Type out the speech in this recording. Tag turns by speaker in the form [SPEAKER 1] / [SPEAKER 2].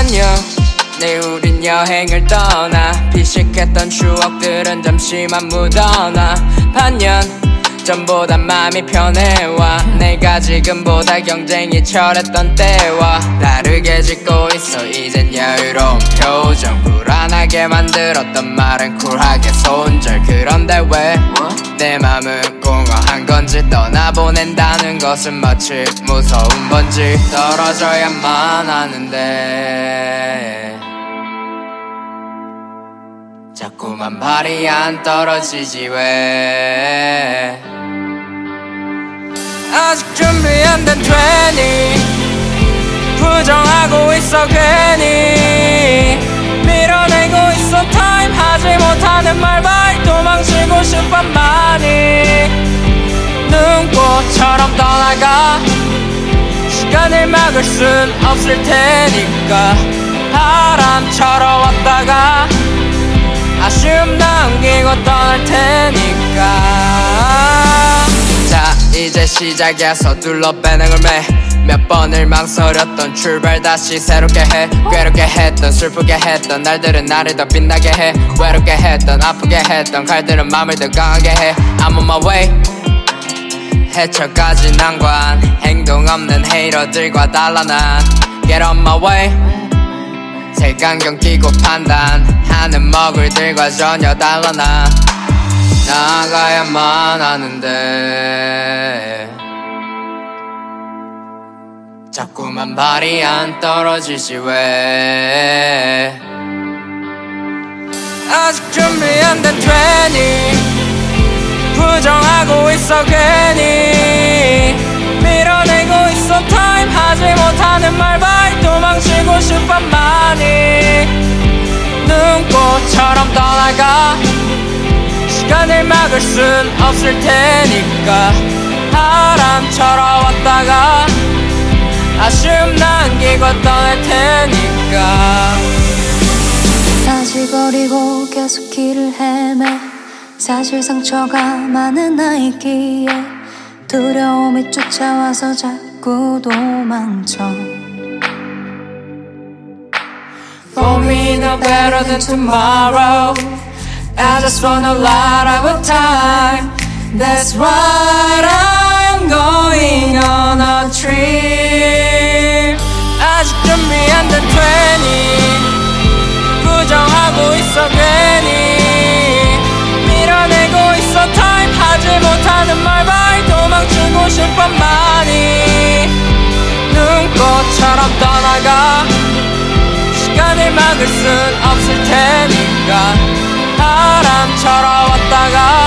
[SPEAKER 1] 안녕 내 우린 여행을 떠나 피식했던 추억들은 잠시만 묻어놔 반년 전보다 마음이 편해와 내가 지금보다 경쟁이 철했던 때와 다르게 짓고 있어 이젠 여유로운 표정 불안하게 만들었던 말은 쿨하게 손절 그런데 왜 내 맘은 공허한 건지 떠나보낸다는 것은 마치 무서운 번지 떨어져야만 하는데 자꾸만 발이 안 떨어지지 왜 아직 준비 안 된 20 부정하고 있어 괜히 밀어내고 있어 타임 하지 못하는 말발 도망치고 싶어 많이 눈꽃처럼 떠나가 시간을 막을 순 없을 테니까 바람처럼 왔다가 아쉬움 남기고 떠날 테니까 자 이제 시작이야 서둘러 배낭을 매 몇 번을 망설였던 출발 다시 새롭게 해 괴롭게 했던 슬프게 했던 날들은 나를 더 빛나게 해 외롭게 했던 아프게 했던 칼들은 맘을 더 강하게 해 I'm on my way 해쳐까지 난관 행동 없는 헤이러들과 달라 난 Get on my way 색안경 끼고 판단하는 머글들과 전혀 달라 난 나가야만 하는데 자꾸만 발이 안 떨어지지 왜 아직 준비 안 된 20 부정하고 있어 괜히 밀어내고 있어 타임 하지 못하는 말발 도망치고 싶어 많이 눈꽃처럼 떠나가 시간을 막을 순 없을 테니까 바람처럼 왔다가 아쉬움 남기고 떠날 테니까
[SPEAKER 2] 다시 버리고 계속 길을 헤매 사실 상처가 많은 나이기에 두려움이 쫓아와서 자꾸 도망쳐
[SPEAKER 1] For me no better than tomorrow I just want a lot of time That's right I'm going on a trip 아직 준비 안 된 20 부정하고 있어 괜히 밀어내고 있어 타임 하지 못하는 말발 도망치고 싶어 많이 눈꽃처럼 떠나가 시간을 막을 순 없을 테니까 바람처럼 왔다가